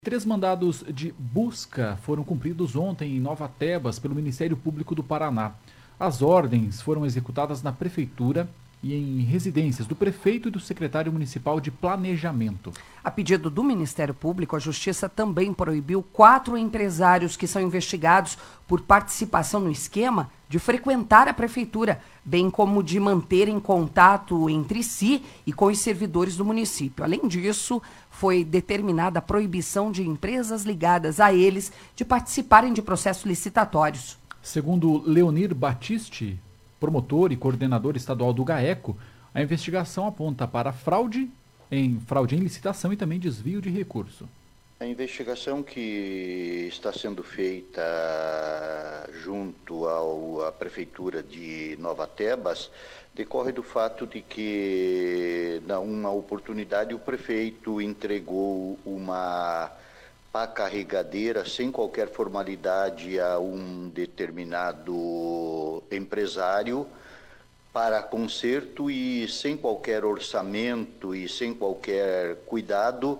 3 mandados de busca foram cumpridos ontem em Nova Tebas pelo Ministério Público do Paraná. As ordens foram executadas na Prefeitura e em residências do prefeito e do secretário municipal de Planejamento. A pedido do Ministério Público, a Justiça também proibiu 4 empresários que são investigados por participação no esquema de frequentar a Prefeitura, bem como de manterem contato entre si e com os servidores do município. Além disso, foi determinada a proibição de empresas ligadas a eles de participarem de processos licitatórios. Segundo Leonir Batiste, promotor e coordenador estadual do GAECO, a investigação aponta para fraude em licitação e também desvio de recurso. A investigação que está sendo feita junto à Prefeitura de Nova Tebas decorre do fato de que, numa oportunidade, o prefeito entregou uma pá carregadeira sem qualquer formalidade a um determinado empresário para conserto e sem qualquer orçamento e sem qualquer cuidado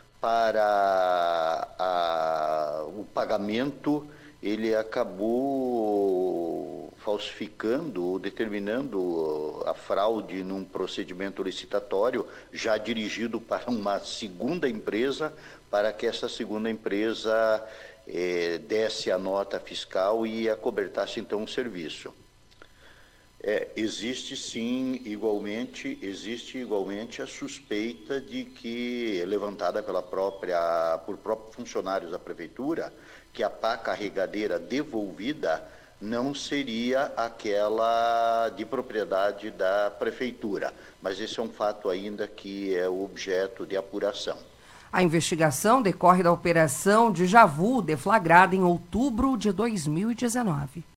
para o pagamento. Ele acabou falsificando ou determinando a fraude num procedimento licitatório já dirigido para uma segunda empresa, para que essa segunda empresa desse a nota fiscal e acobertasse então o serviço. Existe igualmente a suspeita de que, levantada por próprios funcionários da Prefeitura, que a pá carregadeira devolvida não seria aquela de propriedade da Prefeitura. Mas esse é um fato ainda que é objeto de apuração. A investigação decorre da operação Djavô, deflagrada em outubro de 2019.